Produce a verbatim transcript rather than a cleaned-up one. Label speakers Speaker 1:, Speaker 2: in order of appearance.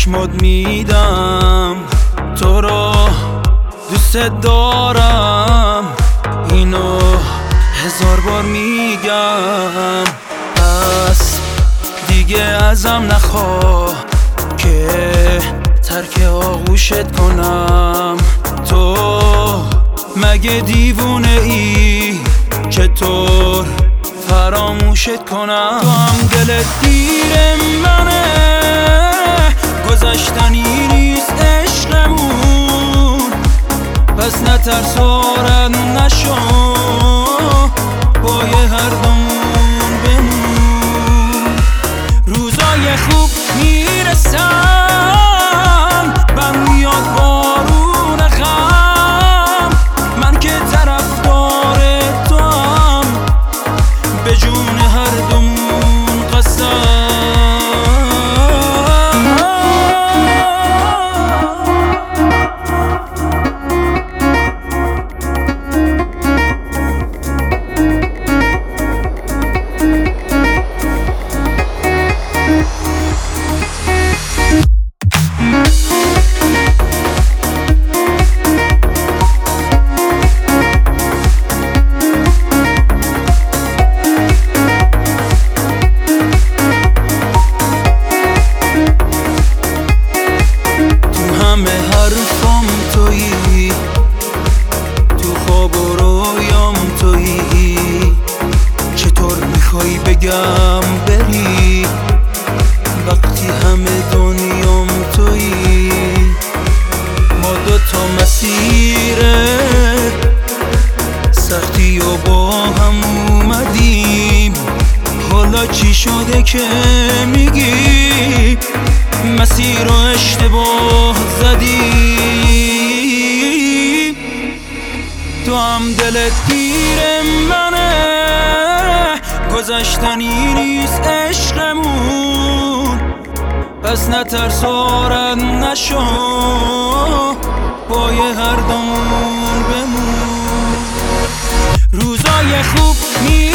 Speaker 1: چشمات میدم، تو رو دوست دارم، اینو هزار بار میگم. پس دیگه ازم نخواه که ترک آغوشت کنم. تو مگه دیوونه ای چطور فراموشت کنم؟ تو هم دلت گیر منه، گذشتنی نیست عشقمون، پس نترس و رد نشو، پای هر دومون بمون. روزای خوب میرسن، بم میاد بارون غم، من که طرفدار توام، به جون هر دومون قسم. همه حرفام تویی، تو خواب و رویام تویی، چطور میخوای بگم بری وقتی همه دنیام تویی؟ ما دوتا مسیره سختی و با هم اومدیم، حالا چی شده که میگی مسیر رو اشتباه زدی؟ تو هم دلت گیر منه، گذشتنی نیست عشقمون، پس نترس و رد نشو، پای هر دومون بمون. روزای خوب می